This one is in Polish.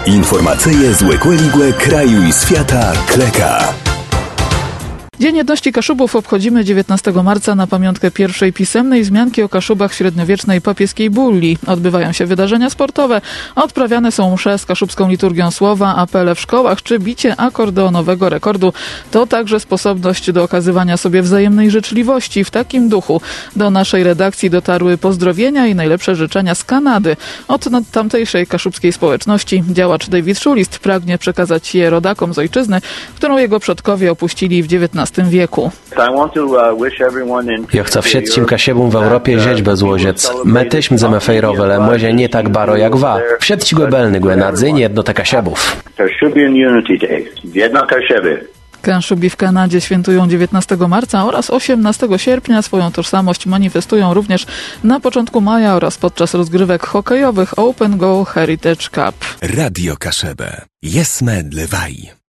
Informacyje z Łekłe kraju i świata Kleka. Dzień Jedności Kaszubów obchodzimy 19 marca na pamiątkę pierwszej pisemnej wzmianki o Kaszubach średniowiecznej papieskiej bulli. Odbywają się wydarzenia sportowe, odprawiane są msze z kaszubską liturgią słowa, apele w szkołach czy bicie akordeonowego rekordu. To także sposobność do okazywania sobie wzajemnej życzliwości. W takim duchu do naszej redakcji dotarły pozdrowienia i najlepsze życzenia z Kanady. Od tamtejszej kaszubskiej społeczności działacz David Szulist pragnie przekazać je rodakom z ojczyzny, którą jego przodkowie opuścili w XIX wieku. Я chcę wszystkim Kasiebom w Europie zieć bez łoziec. My tyśmy zeme fejrowele, może nie tak baro jak wa. Wszyscy głębelny głęadzyń jednota Kasiebów. Kaszubi w Kanadzie świętują 19 marca oraz 18 sierpnia. Swoją tożsamość manifestują również na początku maja oraz podczas rozgrywek hokejowych Open Go Heritage Cup. Radio Kaszebę. Jesme dlewaj.